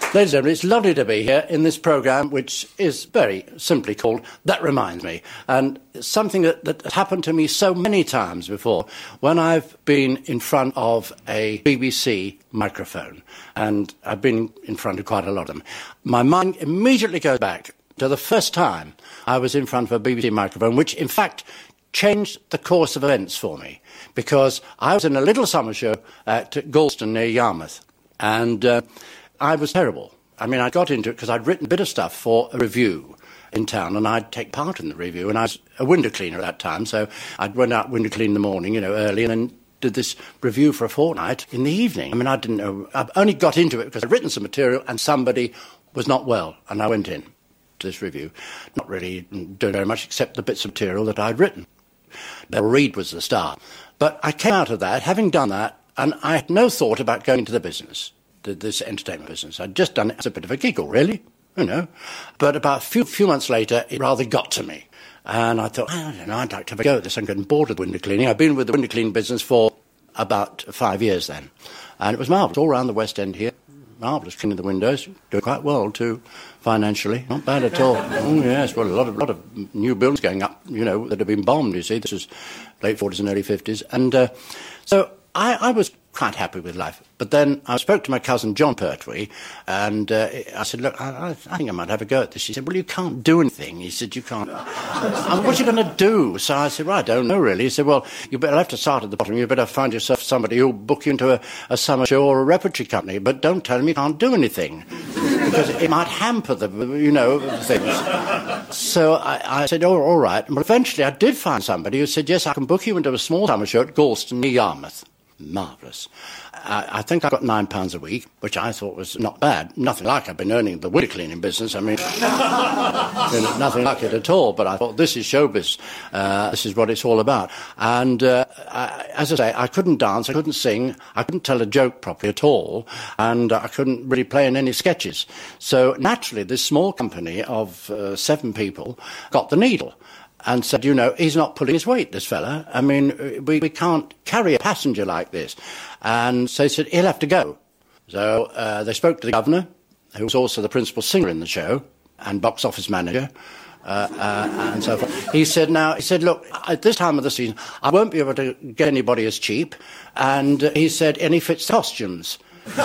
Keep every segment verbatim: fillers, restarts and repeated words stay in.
Ladies and gentlemen, it's lovely to be here in this programme, which is very simply called That Reminds Me. And it's something that, that happened to me so many times before when I've been in front of a B B C microphone. And I've been in front of quite a lot of them. My mind immediately goes back to the first time I was in front of a B B C microphone, which in fact changed the course of events for me, because I was in a little summer show at Galston near Yarmouth. And uh, I was terrible. I mean, I got into it because I'd written a bit of stuff for a review in town, and I'd take part in the review, and I was a window cleaner at that time, so I'd went out window clean in the morning, you know, early, and then did this review for a fortnight in the evening. I mean, I didn't know. I only got into it because I'd written some material, and somebody was not well, and I went in to this review, not really doing very much except the bits of material that I'd written. Bill Reid was the star. But I came out of that, having done that, and I had no thought about going into the business. This entertainment business. I'd just done it as a bit of a giggle, really, you know. But about a few, few months later, it rather got to me. And I thought, I don't know, I'd like to have a go at this. I'm getting bored of window cleaning. I've been with the window cleaning business for about five years then. And it was marvellous, all around the West End here. Marvellous, cleaning the windows. Doing quite well, too, financially. Not bad at all. Oh, yes, well, a lot of lot of new buildings going up, you know, that have been bombed, you see. This was late forties and early fifties. And uh, so I, I was quite happy with life. But then I spoke to my cousin John Pertwee, and uh, I said, look, I, I think I might have a go at this. He said, well, you can't do anything. He said, you can't. And what are you going to do? So I said, well, I don't know, really. He said, well, you better have to start at the bottom. You better find yourself somebody who'll book you into a, a summer show or a repertory company, but don't tell him you can't do anything, because it might hamper the, you know, things. So I, I said, oh, all right. But eventually I did find somebody who said, yes, I can book you into a small summer show at Galston near Yarmouth. Marvellous. I, I think I got nine pounds a week, which I thought was not bad. Nothing like I've been earning in the window cleaning business. I mean, you know, nothing like it at all. But I thought, this is showbiz. Uh, this is what it's all about. And uh, I, as I say, I couldn't dance, I couldn't sing, I couldn't tell a joke properly at all, and I couldn't really play in any sketches. So naturally, this small company of uh, seven people got the needle and said, you know, he's not pulling his weight, this fella. I mean, we, we can't carry a passenger like this. And so they said, he'll have to go. So uh, they spoke to the governor, who was also the principal singer in the show, and box office manager, uh, uh, and so forth. He said, now, he said, look, at this time of the season, I won't be able to get anybody as cheap. And uh, he said, and he fits costumes.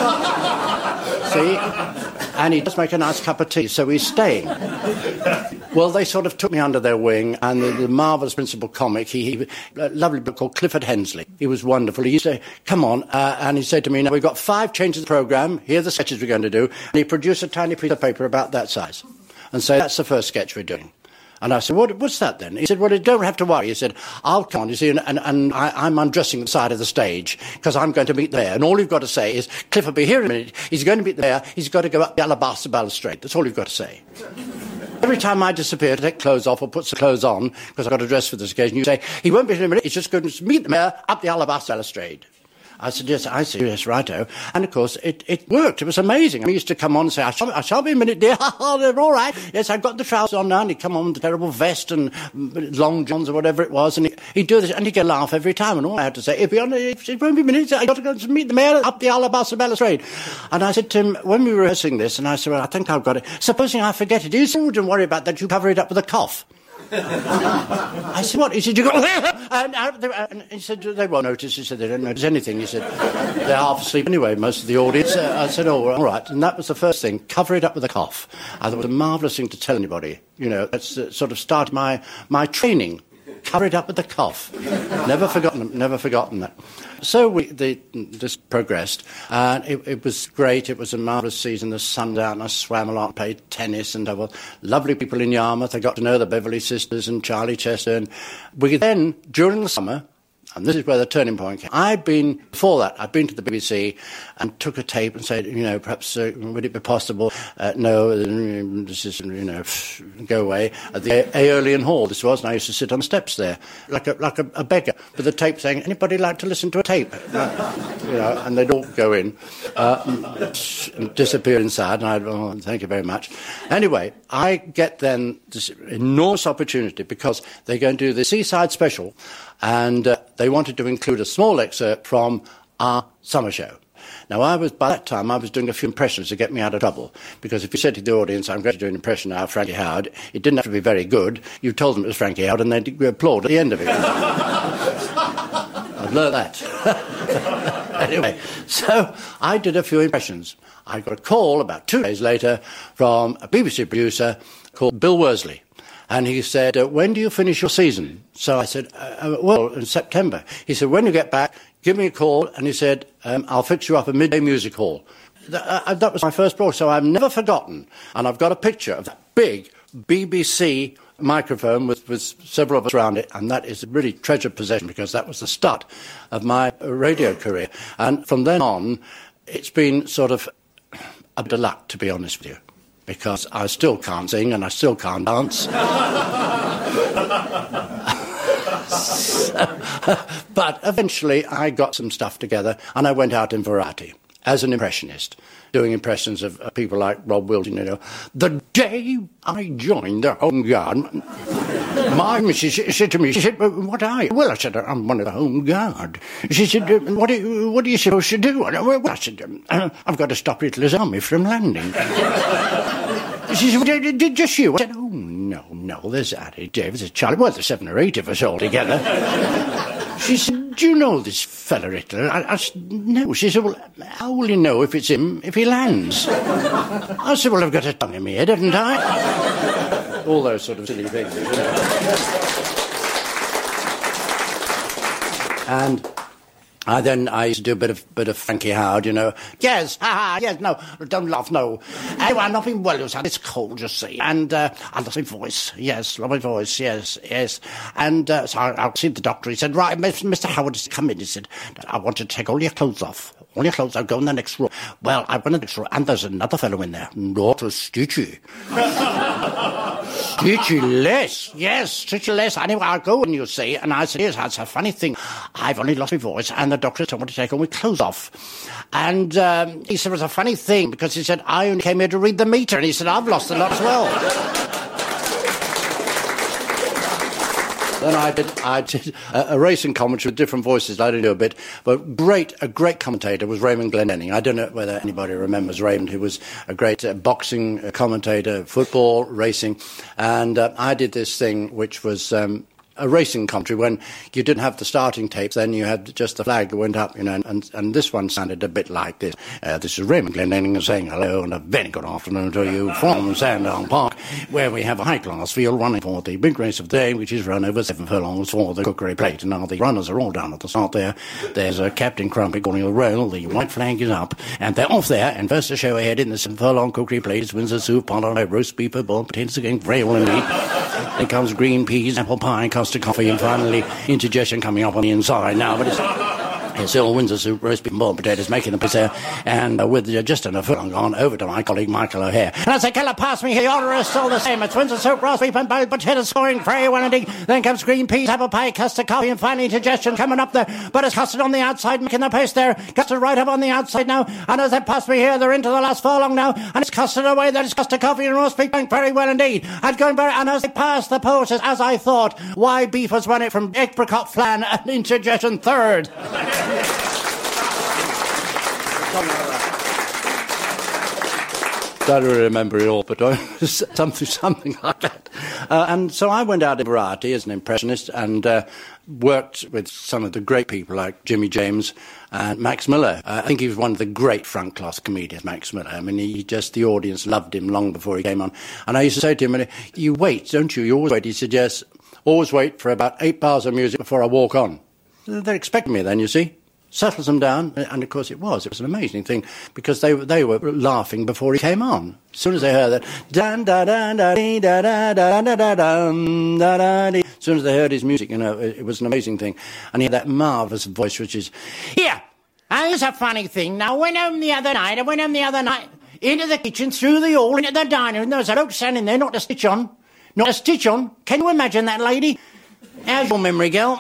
See? And he does make a nice cup of tea, so he's staying. Well, they sort of took me under their wing, and the, the marvellous principal comic, he, he a lovely book called Clifford Hensley. He was wonderful. He used to say, come on, uh, and he said to me, now, we've got five changes of the programme, here are the sketches we're going to do, and he produced a tiny piece of paper about that size, and said, that's the first sketch we're doing. And I said, what, what's that then? He said, well, you don't have to worry. He said, I'll come on, you see, and, and, and I, I'm undressing the side of the stage because I'm going to meet the mayor. And all you've got to say is, Cliff will be here in a minute. He's going to meet the mayor. He's got to go up the alabaster balustrade. That's all you've got to say. Every time I disappear to take clothes off or put some clothes on, because I've got to dress for this occasion, you say, he won't be here in a minute. He's just going to meet the mayor up the alabaster balustrade. I said, yes, I see, yes, righto. And, of course, it, it worked. It was amazing. I mean, he used to come on and say, I shall, I shall be a minute, dear. They're all right. Yes, I've got the trousers on now. And he'd come on with the terrible vest and long johns or whatever it was. And he, he'd do this, and he'd get a laugh every time. And all I had to say, if on, it won't be a minute, I've got to go to meet the mayor up the alabaster balustrade. And I said to him, when we were rehearsing this, and I said, well, I think I've got it. Supposing I forget it, you said, don't worry about that. You cover it up with a cough. I said, what? He said, you got... and, and he said, they won't notice. He said, they don't notice anything. He said, they're half asleep anyway, most of the audience. Uh, I said, oh, all right. And that was the first thing, cover it up with a cough. I thought it was a marvellous thing to tell anybody. You know, that's uh, sort of started my, my training. Cover it up with a cough. Never forgotten, never forgotten that. So we, the, this progressed, and it, it was great. It was a marvellous season. The sun out, and I swam a lot, played tennis, and there were lovely people in Yarmouth. I got to know the Beverley Sisters and Charlie Chester. And we then, during the summer, and this is where the turning point came, I'd been, before that, I'd been to the B B C and took a tape and said, you know, perhaps, uh, would it be possible, uh, no, this is, you know, go away, at the Aeolian Hall, this was, and I used to sit on the steps there, like a, like a, a beggar, with a tape saying, anybody like to listen to a tape? Uh, you know, and they'd all go in, uh, and disappear inside, and I'd, oh, thank you very much. Anyway, I get then this enormous opportunity, because they're going to do the Seaside Special, and uh, they wanted to include a small excerpt from our summer show. Now, I was by that time, I was doing a few impressions to get me out of trouble. Because if you said to the audience, I'm going to do an impression now of Frankie Howerd, it didn't have to be very good. You told them it was Frankie Howerd, and they'd applaud at the end of it. I've learned that. Anyway, so I did a few impressions. I got a call about two days later from a B B C producer called Bill Worsley. And he said, uh, when do you finish your season? So I said, uh, well, in September. He said, when you get back, give me a call. And he said, um, I'll fix you up a midday music hall. Th- uh, that was my first broadcast, so I've never forgotten. And I've got a picture of that big B B C microphone with, with several of us around it, and that is a really treasured possession because that was the start of my radio career. And from then on, it's been sort of a bit of luck, to be honest with you, because I still can't sing and I still can't dance. so, but eventually I got some stuff together and I went out in Variety as an impressionist, doing impressions of, of people like Rob Wilson, you know. The day I joined the Home Guard, my missus said to me, she said, what are you? Well, I said, I'm one of the Home Guard. She said, what are you, what are you supposed to do? Well, I said, uh, I've got to stop Hitler's army from landing. She said, well, did just you? I said, oh, no, no, there's Addie Davis, there's Charlie, well, there's seven or eight of us all together. She said, do you know this fella Hitler? I, I said, no. She said, well, how will you know if it's him if he lands? I said, well, I've got a tongue in my head, haven't I? All those sort of silly things. You know. And I then I used to do a bit of bit of Frankie Howerd, you know. Yes, ha ha, yes, no, don't laugh, no. Anyway, I've not been well, you said, it's cold, you see. And uh, I lost my voice, yes, lost my voice, yes, yes. And uh, so I, I'll see the doctor. He said, right, Mister Howard, come in. He said, I want you to take all your clothes off. All your clothes, I'll go in the next room. Well, I went in the next room, and there's another fellow in there. Not a Stitchy. Stitchy less, yes, Stitchy less. Anyway, I'll go in, you see, and I said, here's that's a funny thing. I've only lost my voice, and the doctor told me to take all my clothes off. And um, he said it was a funny thing, because he said, I only came here to read the meter, and he said, I've lost a lot as well. Then I did, I did a, a racing commentary with different voices. I didn't do a bit, but great, a great commentator was Raymond Glendenning. I don't know whether anybody remembers Raymond, who was a great uh, boxing uh, commentator, football, racing, and uh, I did this thing which was um, a racing commentary when you didn't have the starting tapes, then you had just the flag that went up, you know, and, and this one sounded a bit like this. Uh, this is Raymond Glendenning saying hello and a very good afternoon to you from Sandown Park, where we have a high-class field running for the big race of the day, which is run over seven furlongs for the Cookery Plate. And now the runners are all down at the start there. There's a Captain Crumpet going the rail, the white flag is up, and they're off there, and first to show ahead in the seven furlong Cookery Plate is Windsor soup, pot roast beef, boiled potatoes again, frail and meat. Then comes green peas, apple pie, custard coffee, and finally indigestion coming up on the inside now. But it's, it's all Windsor soup, roast beef and boiled potatoes, making the piss there. And uh, with uh, just enough furlong gone, over to my colleague Michael O'Hare. And I say, Keller, pass me here, your order is still the same. It's Windsor soup, roast beef and boiled potatoes, scoring very well indeed. Then comes green peas, apple pie, custard coffee, and finally indigestion coming up there. But it's custard on the outside, making the pace there. Custard right up on the outside now. And as they pass me here, they're into the last furlong now. And it's custard away, then it's custard coffee and roast beef going very well indeed. And going very, and as they pass the posts, as I thought, why beef has won it from apricot flan and indigestion third. Don't really remember it all, but something, something like that. Uh, and so I went out in Variety as an impressionist and uh, worked with some of the great people like Jimmy James and Max Miller. Uh, I think he was one of the great front-class comedians, Max Miller. I mean, he just, the audience loved him long before he came on. And I used to say to him, you wait, don't you? You always wait. He said, yes, always wait for about eight bars of music before I walk on. They're expecting me then, you see. Settles them down, and of course it was. It was an amazing thing because they they were laughing before he came on. As soon as they heard that, dan da da da dee da da da da da da da da. As soon as they heard his music, you know, it, it was an amazing thing. And he had that marvellous voice, which is, here. And here's a funny thing. Now, I went home the other night. I went home the other night into the kitchen, through the hall, into the dining room. There was a bloke standing there, not a stitch on, not a stitch on. Can you imagine that lady? How's your memory, girl?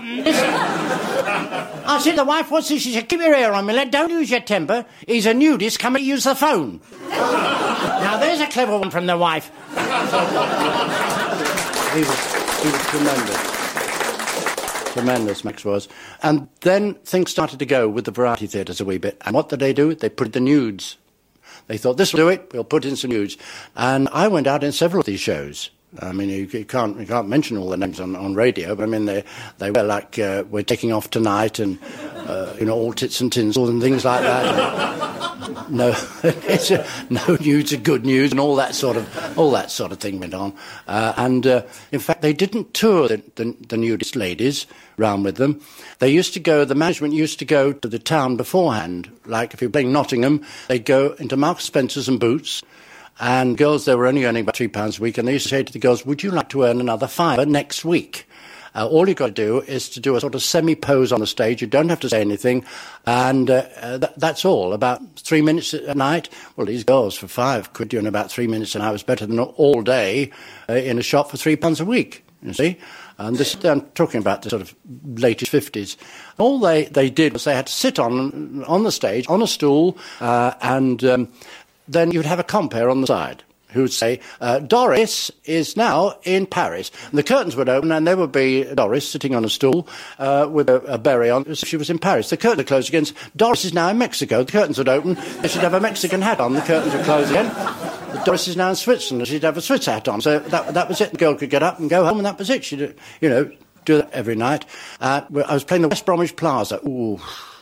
I said, the wife, what's this? She said, keep your ear on me, lad. Don't lose your temper. He's a nudist. Come and use the phone. Now, there's a clever one from the wife. He was, he was tremendous. Tremendous, Max was. And then things started to go with the variety theatres a wee bit. And what did they do? They put the nudes. They thought, this will do it, we'll put in some nudes. And I went out in several of these shows. I mean, you, you can't you can't mention all the names on, on radio, but I mean, they they were like, uh, we're taking off tonight, and, uh, you know, all tits and tinsel and things like that. And no, it's a, no news are good news, and all that sort of all that sort of thing went on. Uh, and uh, in fact, they didn't tour the, the, the nudist ladies round with them. They used to go. The management used to go to the town beforehand. Like if you're playing Nottingham, they'd go into Marks Spencer's and Boots. And girls, they were only earning about three pounds a week, and they used to say to the girls, would you like to earn another fiver next week? Uh, all you've got to do is to do a sort of semi-pose on the stage. You don't have to say anything, and uh, uh, th- that's all. About three minutes a night. Well, these girls for five could do in about three minutes an hour. Was better than all day uh, in a shop for three pounds a week, you see. And this, I'm talking about the sort of latest fifties. All they, they did was they had to sit on on the stage, on a stool, uh, and... Um, then you would have a compere on the side who would say, uh, Doris is now in Paris. And the curtains would open, and there would be Doris sitting on a stool uh, with a, a beret on, as if she was in Paris. The curtain would close again. Doris is now in Mexico. The curtains would open. They should have a Mexican hat on. The curtains would close again. Doris is now in Switzerland. She'd have a Swiss hat on. So that, that was it. The girl could get up and go home, and that was it. She'd, you know, do that every night. Uh, I was playing the West Bromwich Plaza. Ooh.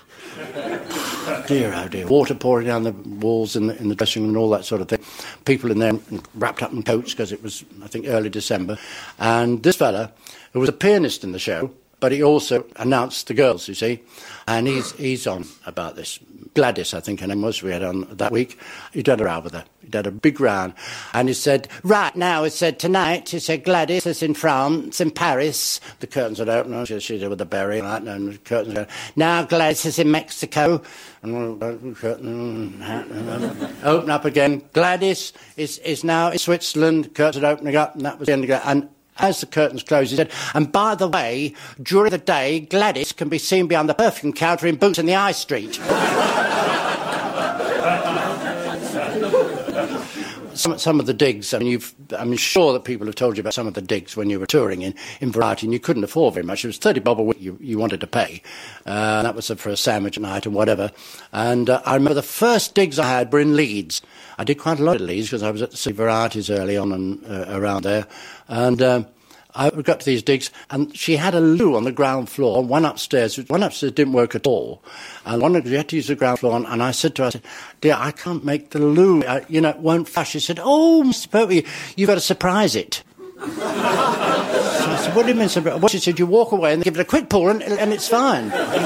Dear, oh dear. Water pouring down the walls in the, in the dressing room and all that sort of thing. People in there wrapped up in coats because it was, I think, early December. And this fella, who was a pianist in the show, but he also announced the girls, you see. And he's he's on about this. Gladys, I think her name was, we had on that week. He'd had a row with her. He'd had a big round. And he said, right now, he said, tonight, he said, Gladys is in France, in Paris. The curtains would open. She's she with the berry and that, and the curtains would open. Now Gladys is in Mexico. And the curtain open up again. Gladys is, is now in Switzerland. Curtains opening up, and that was the end of it. And as the curtains closed, he said, and by the way, during the day, Gladys can be seen behind the perfume counter in Boots in the High Street. Some, some of the digs, I mean, you've, I'm sure that people have told you about some of the digs when you were touring in, in Variety, and you couldn't afford very much. It was thirty bob a week you, you wanted to pay. Uh, and that was for a sandwich at night and whatever. And uh, I remember the first digs I had were in Leeds. I did quite a lot of Leeds because I was at the City Varieties early on and uh, around there. And um, I got to these digs, and she had a loo on the ground floor, one upstairs. One upstairs didn't work at all. And one of you had to use the ground floor, and I said to her, I said, dear, I can't make the loo. I, you know, it won't flush. She said, oh, Mister Popey, you've got to surprise it. So I said, what do you mean surprise? Well, she said, you walk away and give it a quick pull, and, and it's fine.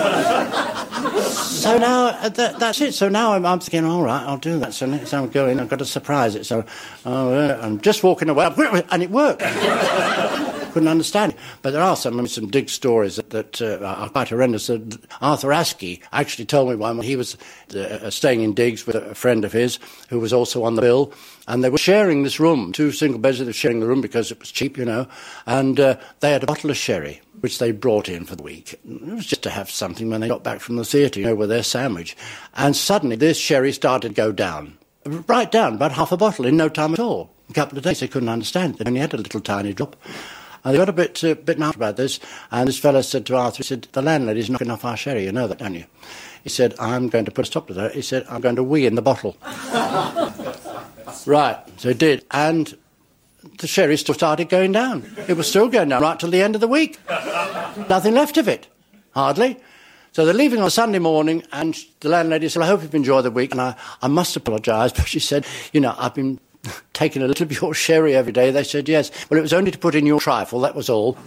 So now, uh, that, that's it. So now I'm, I'm thinking, all right, I'll do that. So next time I go in, I've got to surprise it. So oh, uh, I'm just walking away, and it worked. Couldn't understand it. But there are some, I mean, some dig stories that, that uh, are quite horrendous. Uh, Arthur Askey actually told me one when he was uh, staying in digs with a friend of his who was also on the bill, and they were sharing this room, two single beds, they were sharing the room because it was cheap, you know, and uh, they had a bottle of sherry, which they brought in for the week. It was just to have something when they got back from the theatre, you know, with their sandwich. And suddenly this sherry started to go down, right down, about half a bottle in no time at all. A couple of days they couldn't understand it. They only had a little tiny drop. And they got a bit uh, bit mad about this, and this fellow said to Arthur, he said, the landlady's knocking off our sherry, you know that, don't you? He said, I'm going to put a stop to that. He said, I'm going to wee in the bottle. Right, so he did, and the sherry still started going down. It was still going down right till the end of the week. Nothing left of it, hardly. So they're leaving on Sunday morning, and the landlady said, I hope you've enjoyed the week, and I, I must apologise, but she said, you know, I've been taking a little of your sherry every day. They said, yes. Well, it was only to put in your trifle, that was all.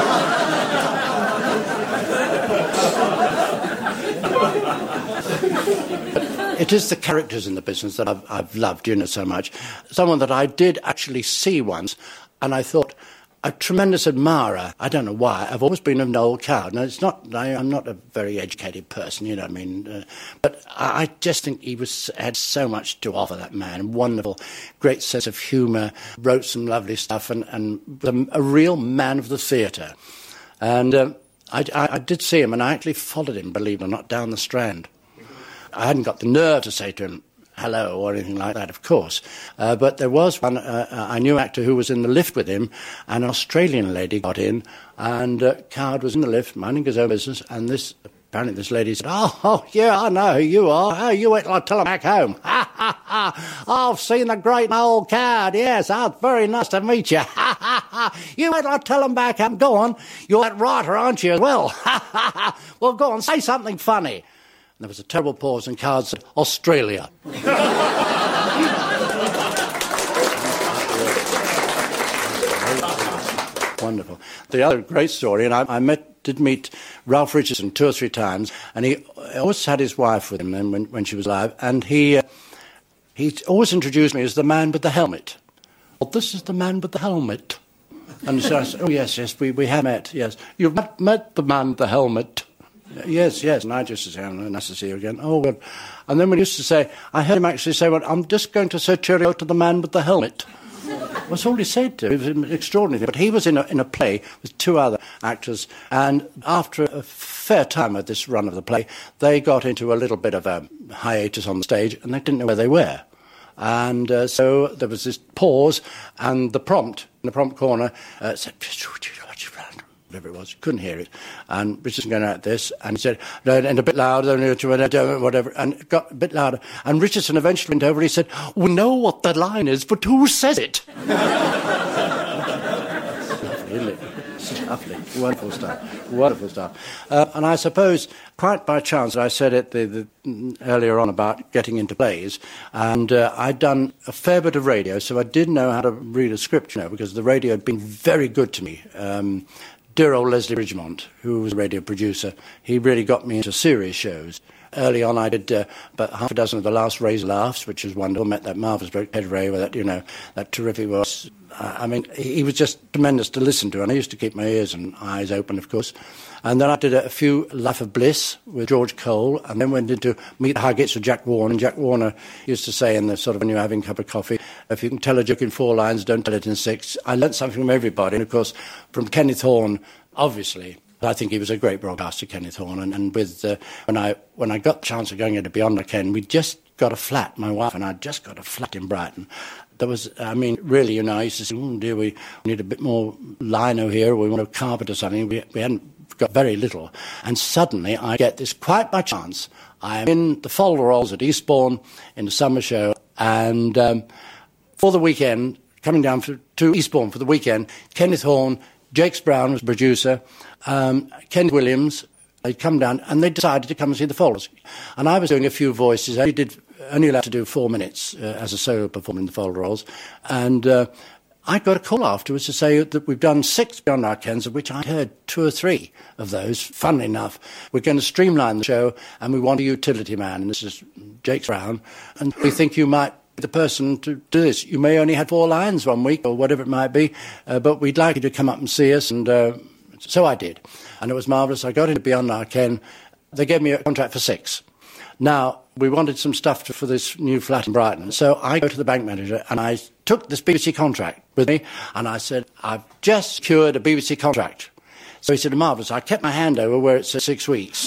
It is the characters in the business that I've, I've loved, you know, so much. Someone that I did actually see once, and I thought, a tremendous admirer. I don't know why. I've always been of Noel Coward. Now, it's not, I, I'm not a very educated person, you know what I mean? Uh, but I, I just think he was had so much to offer, that man. Wonderful, great sense of humour, wrote some lovely stuff, and, and a, a real man of the theatre. And um, I, I, I did see him, and I actually followed him, believe it or not, down the Strand. I hadn't got the nerve to say to him, hello, or anything like that, of course. Uh, but there was one, uh, I knew an actor who was in the lift with him, and an Australian lady got in, And uh, Coward was in the lift, minding his own business, and this... Apparently this lady said, oh, oh, yeah, I know who you are. Oh, you wait till I tell him back home. Ha, ha, ha. I've seen the great old Coward, yes. Oh, very nice to meet you. Ha, ha, ha. You wait till I tell him back home. Go on. You're that writer, aren't you, as well? Ha, ha, ha. Well, go on, say something funny. And there was a terrible pause, and Coward said, Australia. Wonderful. The other great story, and I, I met... did meet Ralph Richardson two or three times, and he always had his wife with him then when, when she was alive, and he uh, he always introduced me as the man with the helmet. Well, this is the man with the helmet. And so I said, oh, yes, yes, we, we have met, yes. You've met, met the man with the helmet. Yes, yes. And I just said, oh, nice to see you again. Oh, good. And then when he used to say, I heard him actually say, well, I'm just going to say cheerio to the man with the helmet. That's all he said to him. It was extraordinary. But he was in a, in a play with two other actors, and after a fair time of this run of the play, they got into a little bit of a hiatus on the stage, and they didn't know where they were. And uh, so there was this pause, and the prompt, in the prompt corner, uh, said, whatever it was, couldn't hear it. And Richardson going out this, and he said, and a bit louder, whatever, and it got a bit louder. And Richardson eventually went over and he said, we know what the line is, but who says it? Lovely, isn't it? Lovely. Wonderful stuff. Wonderful stuff. Uh, and I suppose, quite by chance, I said it the, the, earlier on about getting into plays, and uh, I'd done a fair bit of radio, so I did know how to read a script, you know, because the radio had been very good to me. Um, Dear old Leslie Bridgemont, who was a radio producer, he really got me into serious shows. Early on, I did uh, about half a dozen of the last Ray's Laughs, which was wonderful. Met that marvellous bloke, Ed Ray, with that, you know, that terrific voice. Uh, I mean, he was just tremendous to listen to, and I used to keep my ears and eyes open, of course. And then I did a, a few Life of Bliss with George Cole, and then went into Meet the Huggets with Jack Warner. And Jack Warner used to say in the sort of, when you're having a cup of coffee, if you can tell a joke in four lines, don't tell it in six. I learnt something from everybody, and of course, from Kenneth Horne, obviously. I think he was a great broadcaster, Kenneth Horne, and, and with uh, when I when I got the chance of going into Beyond I Ken, we just got a flat, my wife and I just got a flat in Brighton. There was, I mean, really, you know, I used to say, oh dear, we need a bit more lino here, we want a carpet or something. We, we hadn't got very little. And suddenly I get this, quite by chance, I'm in the Folderols at Eastbourne in the summer show, and um, for the weekend, coming down for, to Eastbourne for the weekend, Kenneth Horne, Jakes Brown was producer, um, Ken Williams, they'd come down, and they decided to come and see the Folders. And I was doing a few voices. I did only allowed to do four minutes uh, as a solo performer in the Folderols. And uh, I got a call afterwards to say that we've done six Beyond Our Kens, of which I heard two or three of those. Funnily enough, we're going to streamline the show, and we want a utility man. And this is Jakes Brown. And we think you might the person to do this. You may only have four lines one week or whatever it might be, uh, but we'd like you to come up and see us. And uh, so I did. And it was marvellous. I got into Beyond Our Ken. They gave me a contract for six. Now, we wanted some stuff to, for this new flat in Brighton. So I go to the bank manager and I took this B B C contract with me and I said, I've just secured a B B C contract. So he said, marvellous. I kept my hand over where it said six weeks.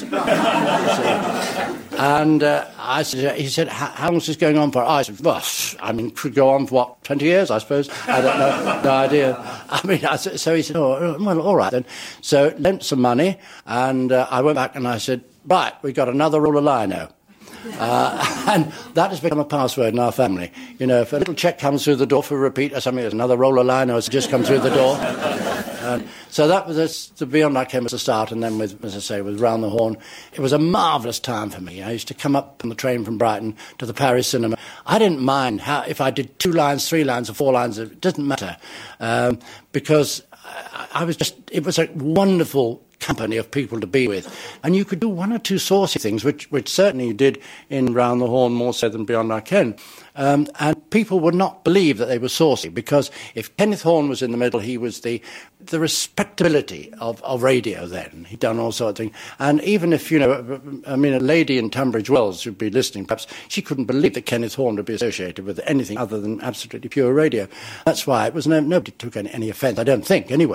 And uh, I said, he said, how long is this going on for? I said, well, I mean, could go on for, what, twenty years, I suppose? I don't know, no idea. I mean, I said, so he said, oh, well, all right then. So lent some money, and uh, I went back and I said, right, we got another roll of lino. Uh, and that has become a password in our family. You know, if a little cheque comes through the door for a repeat or something, there's another roll of lino has just come through the door. And so that was a, the Beyond I Came as a start, and then with, as I say, with Round the Horn, it was a marvellous time for me. I used to come up on the train from Brighton to the Paris cinema. I didn't mind how if I did two lines, three lines, or four lines. It didn't matter um, because I, I was just. It was a wonderful company of people to be with, and you could do one or two saucy things, which which certainly you did in Round the Horn more so than Beyond I Ken. Um, and people would not believe that they were saucy, because if Kenneth Horne was in the middle, he was the the respectability of, of radio then. He'd done all sorts of things. And even if, you know, I mean, a lady in Tunbridge Wells who'd be listening, perhaps, she couldn't believe that Kenneth Horne would be associated with anything other than absolutely pure radio. That's why it was no, nobody took any, any offence, I don't think, anyway.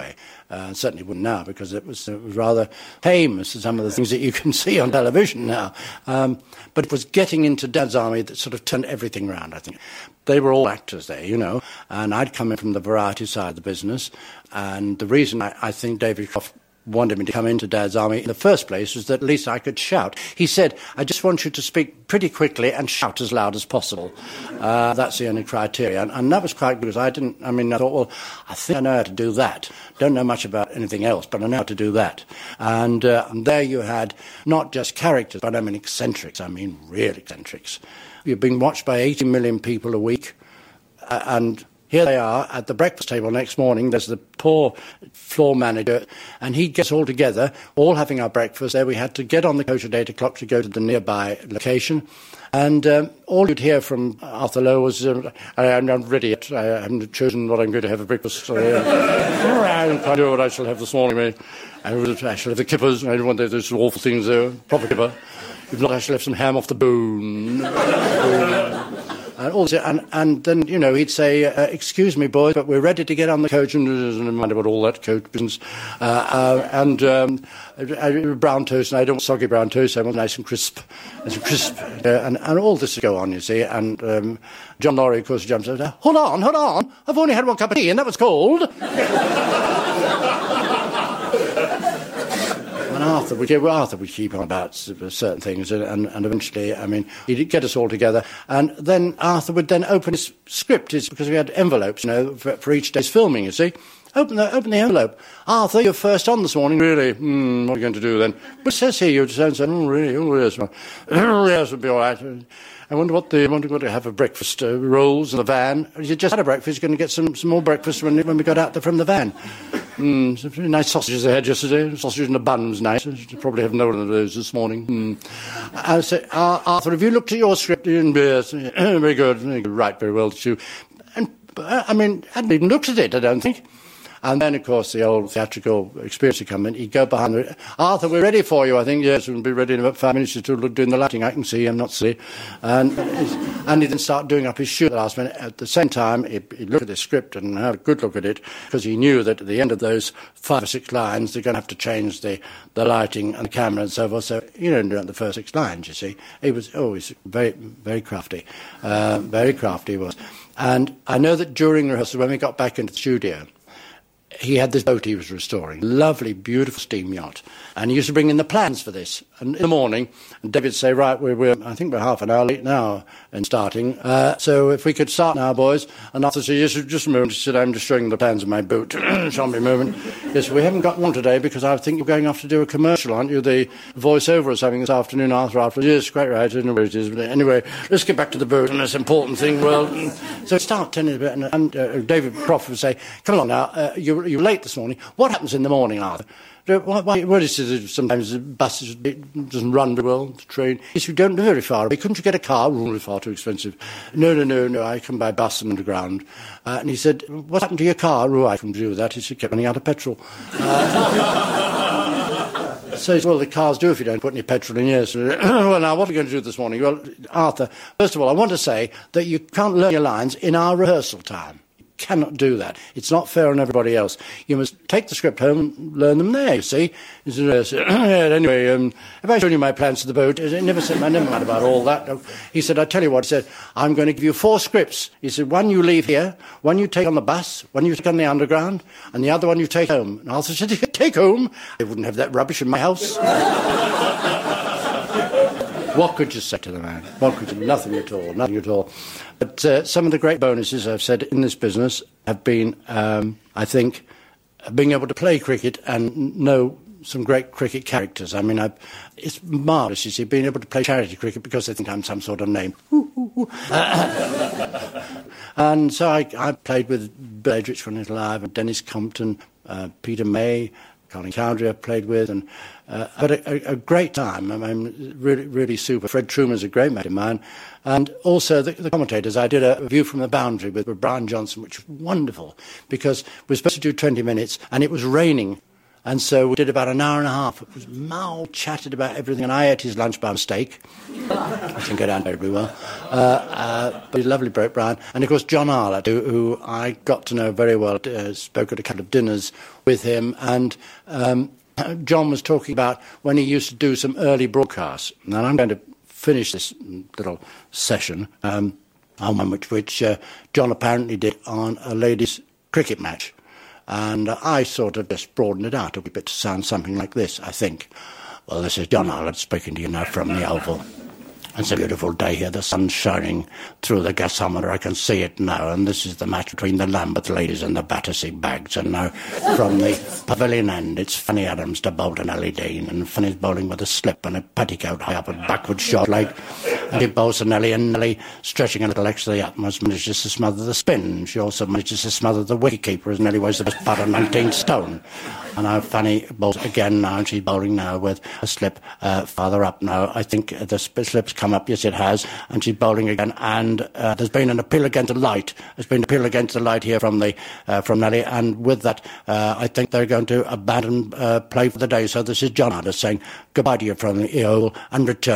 Uh, certainly wouldn't now, because it was, it was rather tame as to some of the things that you can see on television now. Um, but it was getting into Dad's Army that sort of turned everything round, I think. They were all actors there, you know, and I'd come in from the variety side of the business. And the reason I, I think David Croft wanted me to come into Dad's Army in the first place was that at least I could shout. He said, I just want you to speak pretty quickly and shout as loud as possible. Uh, that's the only criteria. And, and that was quite good, because I didn't, I mean, I thought, well, I think I know how to do that. Don't know much about anything else, but I know how to do that. And, uh, and there you had not just characters, but I mean eccentrics, I mean real eccentrics. You've been watched by eighty million people a week, uh, and here they are at the breakfast table next morning. There's the poor floor manager, and he gets all together, all having our breakfast. There we had to get on the coach at eight o'clock to go to the nearby location. And um, all you'd hear from Arthur Lowe was, uh, I'm not ready yet. I haven't chosen what I'm going to have for breakfast. So, uh, I can't do what I shall have this morning, mate. I shall have the kippers. I don't want those awful things there. Proper kipper. If not, I shall have some ham off the bone. And, also, and, and then, you know, he'd say, uh, excuse me, boys, but we're ready to get on the coach, and doesn't mind about all that coach business. Uh, uh, and um, uh, brown toast, and I don't want soggy brown toast, I want nice and crisp. Nice and crisp. Uh, and, and all this to go on, you see. And um, John Laurie, of course, jumps over there. Hold on, hold on. I've only had one cup of tea, and that was cold. And Arthur would, well, Arthur would keep on about certain things, and, and, and eventually, I mean, he'd get us all together. And then Arthur would then open his script, his, because we had envelopes, you know, for, for each day's filming, you see. Open the, open the envelope. Arthur, you're first on this morning. Really? Hmm, what are you going to do then? But it says here, you're just saying, oh, really? Oh, yes. Oh, yes, it'll be all right. I wonder what the, I wonder what to have for breakfast. Uh, rolls in the van. You just had a breakfast. You're going to get some, some more breakfast when, when we got out there from the van. Mm, some really nice sausages they had yesterday. Sausage in a bun was nice. You probably have no one of those this morning. Mm. I said, uh, Arthur, have you looked at your script? Yes, very good. Very good. Right, very well, too. And, uh, I mean, I hadn't even looked at it, I don't think. And then, of course, the old theatrical experience would come in. He'd go behind the... Arthur, we're ready for you, I think. Yes, we'll be ready in about five minutes to doing the lighting. I can see, I'm not silly. And, and he'd then start doing up his shoe at the last minute. At the same time, he'd, he'd look at the script and have a good look at it, because he knew that at the end of those five or six lines, they're going to have to change the, the lighting and the camera and so forth. So you don't do it the first six lines, you see. He was always very, very crafty. Uh, very crafty he was. And I know that during rehearsal, when we got back into the studio, he had this boat he was restoring, lovely, beautiful steam yacht, and he used to bring in the plans for this. And in the morning, and David would say, right, we're, we're, I think we're half an hour late now in starting, uh, so if we could start now, boys. And Arthur said, yes, just a moment. He said, I'm just showing the plans of my boat. Shan't be a moment. Yes, we haven't got one today, because I think you're going off to do a commercial, aren't you? The voiceover or something this afternoon, Arthur, after. Yes, quite right, I don't know where it is. But anyway, let's get back to the boat and this important thing. Well, so start telling a bit, and, and uh, David Croft would say, come along now, uh, you you're late this morning. What happens in the morning, Arthur? Why, why, what is it? Sometimes the bus doesn't run very well, the train. Yes, you don't go very far away. Couldn't you get a car? Oh, it's far too expensive. No, no, no, no, I come by bus and underground. Uh, and he said, what happened to your car? Oh, I couldn't do with that. He said, kept running out of petrol. Uh, so he said, well, the cars do if you don't put any petrol in. Yes. Well, now, what are you going to do this morning? Well, Arthur, first of all, I want to say that you can't learn your lines in our rehearsal time. Cannot do that. It's not fair on everybody else. You must take the script home and learn them there, you see. He said, anyway, um, have I shown you my plans to the boat? He never said, I never mind about all that. He said, I tell you what, he said, I'm going to give you four scripts. He said, one you leave here, one you take on the bus, one you take on the underground, and the other one you take home. And Arthur said, take home? I wouldn't have that rubbish in my house. What could you say to the man? What could you? Nothing at all, nothing at all. But uh, some of the great bonuses I've said in this business have been, um, I think, being able to play cricket and know some great cricket characters. I mean, I've, it's marvellous, you see, being able to play charity cricket because they think I'm some sort of name. Uh, and so I, I played with Bill Edrich when he was alive, and Dennis Compton, uh, Peter May, Colin Cowdrey I played with, and uh, had a, a, a great time. I mean, really, really super. Fred Truman's a great mate of mine. And also the, the commentators. I did a View from the Boundary with Brian Johnson, which was wonderful, because we were supposed to do twenty minutes, and it was raining And so we did about an hour and a half. It was Mal chatted about everything, and I ate his lunch by mistake. I didn't go down very well. Uh, uh, but he's a lovely bloke, Brian. And, of course, John Arlott, who, who I got to know very well, uh, spoke at a couple of dinners with him. And um, John was talking about when he used to do some early broadcasts. And I'm going to finish this little session um, on one which, which uh, John apparently did on a ladies' cricket match. And uh, I sort of just broadened it out a bit to sound something like this, I think. Well, this is John Arlott speaking to you now from the Oval. It's a beautiful day here. The sun's shining through the gasometer. I can see it now. And this is the match between the Lambeth ladies and the Battersea Bags. And now from the pavilion end, it's Fanny Adams to bowl and Ellie Dean. And Fanny's bowling with a slip and a petticoat high up and backward short leg. And he bowls to Nelly, and Nelly, stretching a little extra the utmost, manages to smother the spin. She also manages to smother the wicketkeeper, as Nelly weighs the best part of nineteen stone. And now Fanny bowls again now, and she's bowling now with a slip uh, farther up now. I think the slip's come up, yes it has, and she's bowling again. And uh, there's been an appeal against the light. There's been an appeal against the light here from the uh, from Nelly, and with that, uh, I think they're going to abandon uh, play for the day. So this is John Arlott saying goodbye to you from the Oval and return.